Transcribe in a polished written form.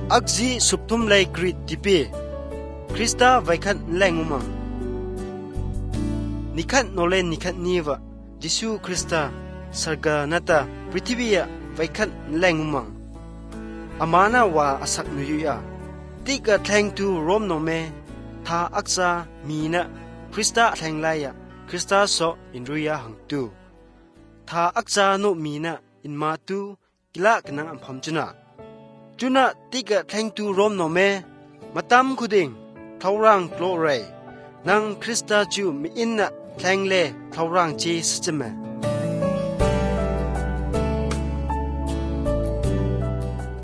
อักจีสุบทุมไลกรีดิปีคริสตาไว้ขันแรงอุมังนิขันโนเลนนิขันนีวะยิสูคริสตาสรกานาตาปริธิบียไว้ขันแรงอุมังอามานาวาอสักนุยุยาติกะแทงตูรมโนเมทาอักษามีนะคริสตาแทงไลยะคริสตาโซอินรุยาหังตูทาอักษาโนมีนะอินมาตูกิละกนังอัมพมจุนะจุนะติกะแทงตูรมโนเมมาตามคุดิงทาวรังโกลเรนังคริสตาจูมีอินนะแทงเลทาวรังจีสจเม